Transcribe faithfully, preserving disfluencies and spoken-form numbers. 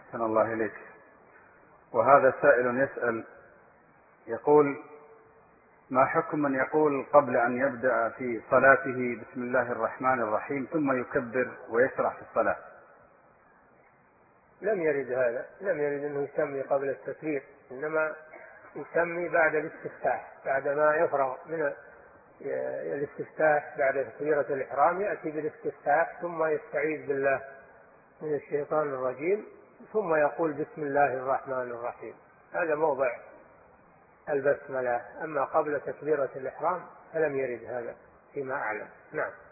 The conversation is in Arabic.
أحسن الله إليك. وهذا سائل يسأل يقول: ما حكم من يقول قبل أن يبدأ في صلاته بسم الله الرحمن الرحيم ثم يكبر ويشرع في الصلاة؟ لم يرد هذا، لم يرد أنه يسمي قبل التكبير، إنما يسمي بعد الاستفتاح، بعد ما يفرغ من الاستفتاح بعد تكبيرة الإحرام يأتي بالاستفتاح ثم يستعيذ بالله من الشيطان الرجيم ثم يقول بسم الله الرحمن الرحيم. هذا موضع البسملة. أما قبل تكبيرة الإحرام فلم يرد هذا فيما أعلم. نعم.